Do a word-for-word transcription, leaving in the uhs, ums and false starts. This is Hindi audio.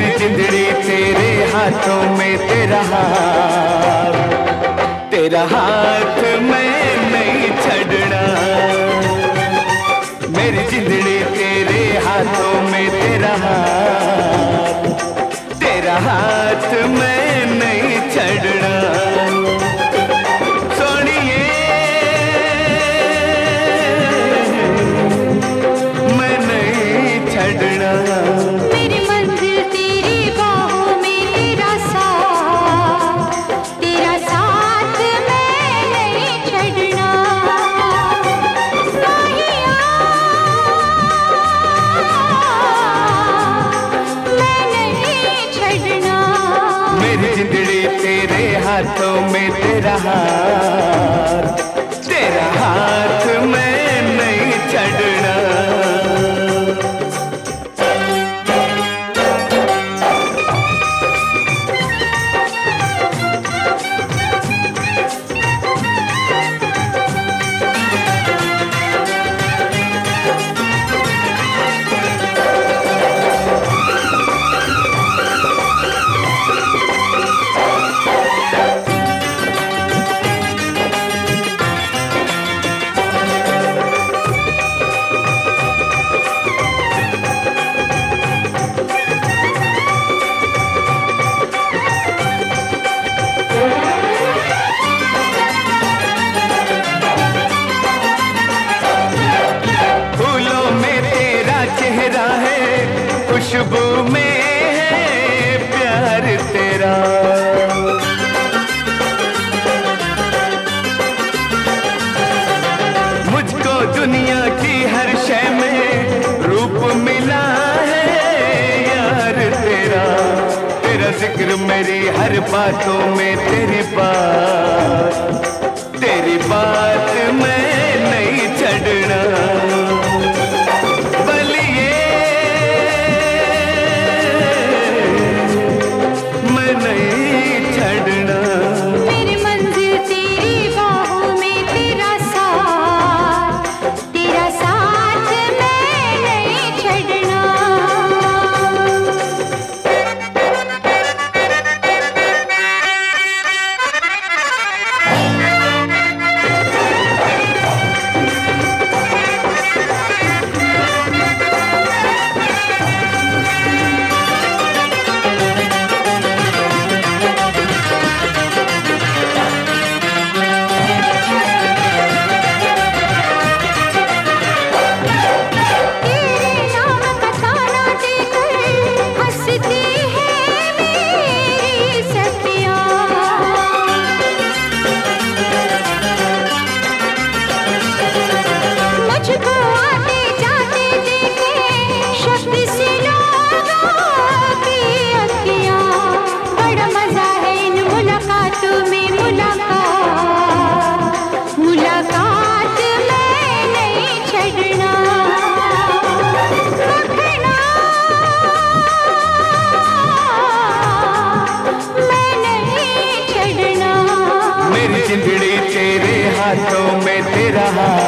मेरी जिंदड़ी तेरे हाथों में, तेरा हाथ, तेरा हाथ मैं नहीं छड़ना। मेरी जिंदड़ी तेरे हाथों में, तेरा हाथ, तेरा हाथ मैं नहीं छड़ना। सोनिए मैं नहीं छड़ना। मेरी मंजिल तेरी बाहों में, तेरा साथ, तेरा साथ मैं नहीं छड़ना। साहिया मैं नहीं छड़ना। मेरी जिंदड़ी तेरे हाथों में, तेरा हाथ, तेरा हाथ मैं नहीं छड़ना। खुशबू में है प्यार तेरा, मुझको दुनिया की हर शय में रूप मिला है यार तेरा। तेरा जिक्र मेरी हर बातों में, तेरी बात, तेरी बात मैं नहीं छड़ना। मेरी मंजिल तेरी बाहों में, तेरा साथ, तेरा साथ मैं नहीं छड़ना। जिंदड़ी तेरे हाथों में, तेरा हाथ,